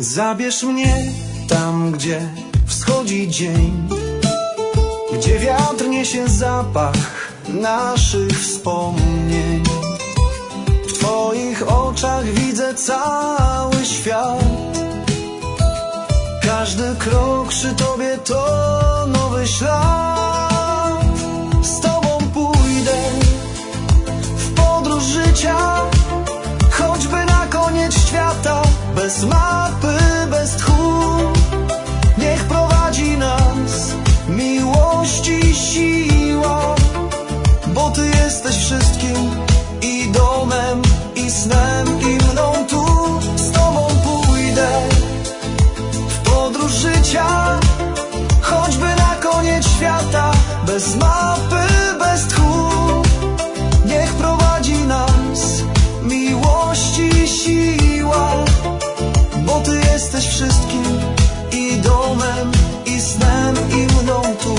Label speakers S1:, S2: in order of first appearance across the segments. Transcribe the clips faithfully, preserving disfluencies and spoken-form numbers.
S1: Zabierz mnie tam, gdzie wschodzi dzień, gdzie wiatr niesie zapach naszych wspomnień. W Twoich oczach widzę cały świat. Każdy krok przy Tobie to nowy ślad. Z Tobą pójdę w podróż życia, choćby na koniec świata. Bez mapy, bez tchu, niech prowadzi nas miłość i siła. Bo Ty jesteś wszystkim, i domem, i snem, i mną tu. Z Tobą pójdę w podróż życia, choćby na koniec świata. Bez mapy, bez tchu, niech prowadzi nas miłość i siła. Bo Ty jesteś wszystkim, i domem, i snem, i mną tu.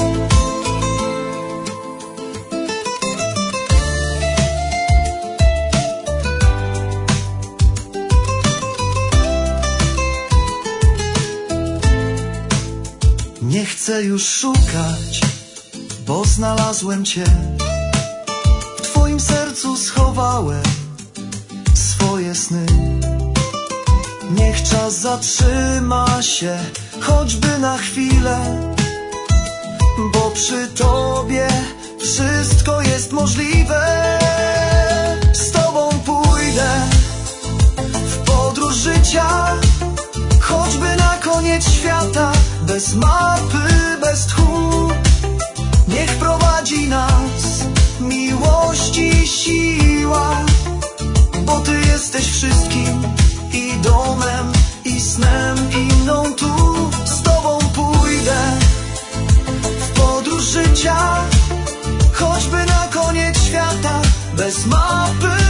S1: Nie chcę już szukać, bo znalazłem Cię. W Twoim sercu schowałem swoje sny. Niech czas zatrzyma się, choćby na chwilę, bo przy Tobie wszystko jest możliwe. Z Tobą pójdę w podróż życia, choćby na koniec świata. Bez mapy, bez tchu, niech prowadzi nas miłość i siła. Bo Ty jesteś wszystkim, i domem, i snem, i mną tu. Z Tobą pójdę w podróż życia, choćby na koniec świata. Bez mapy,